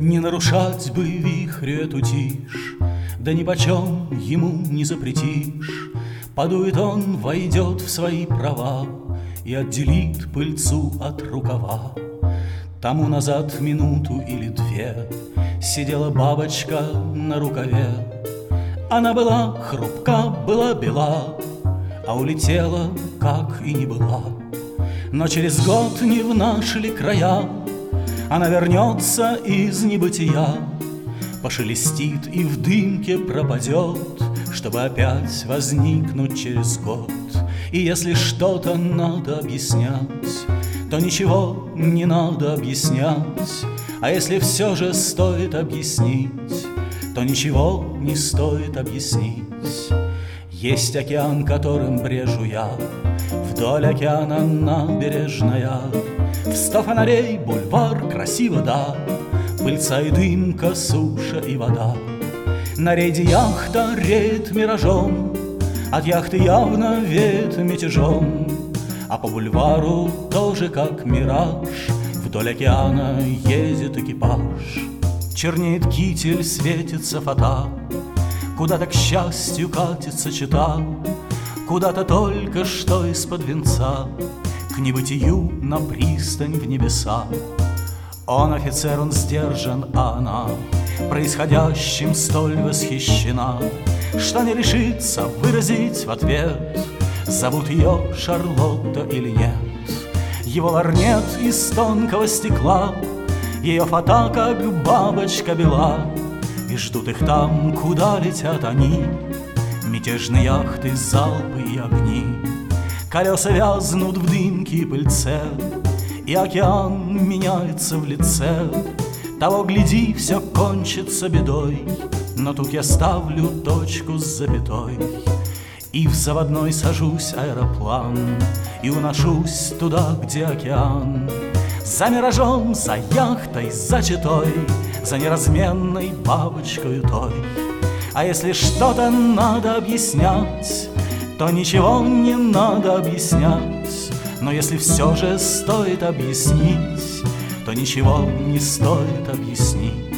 Не нарушать бы вихрю эту тишь, да нипочем ему не запретишь. Подует он, войдет в свои права и отделит пыльцу от рукава. Тому назад минуту или две сидела бабочка на рукаве. Она была хрупка, была бела, а улетела, как и не была. Но через год не в наши ли края она вернется из небытия, пошелестит и в дымке пропадет, чтобы опять возникнуть через год. И если что-то надо объяснять, то ничего не надо объяснять. А если все же стоит объяснить, то ничего не стоит объяснить. Есть океан, которым брежу я, вдоль океана набережная. В 100 фонарей бульвар красиво, да, пыльца и дымка, суша и вода. На рейде яхта реет миражом, от яхты явно веет мятежом. А по бульвару тоже как мираж вдоль океана едет экипаж. Чернеет китель, светится фата, куда-то к счастью катится чета, куда-то только что из-под венца к небытию на пристань в небеса. Он офицер, он сдержан, а она происходящим столь восхищена, что не решится выразить в ответ, зовут ее Шарлотта или нет. Его лорнет из тонкого стекла, ее фата как бабочка бела, и ждут их там, куда летят они, мятежные яхты, залпы и огни. Колеса вязнут в дымке и пыльце, и океан меняется в лице. Того, гляди, все кончится бедой, но тут я ставлю точку с запятой. И в заводной сажусь аэроплан, и уношусь туда, где океан. За миражом, за яхтой, за читой, за неразменной бабочкой той. А если что-то надо объяснять, то ничего не надо объяснять. Но если все же стоит объяснить, то ничего не стоит объяснить.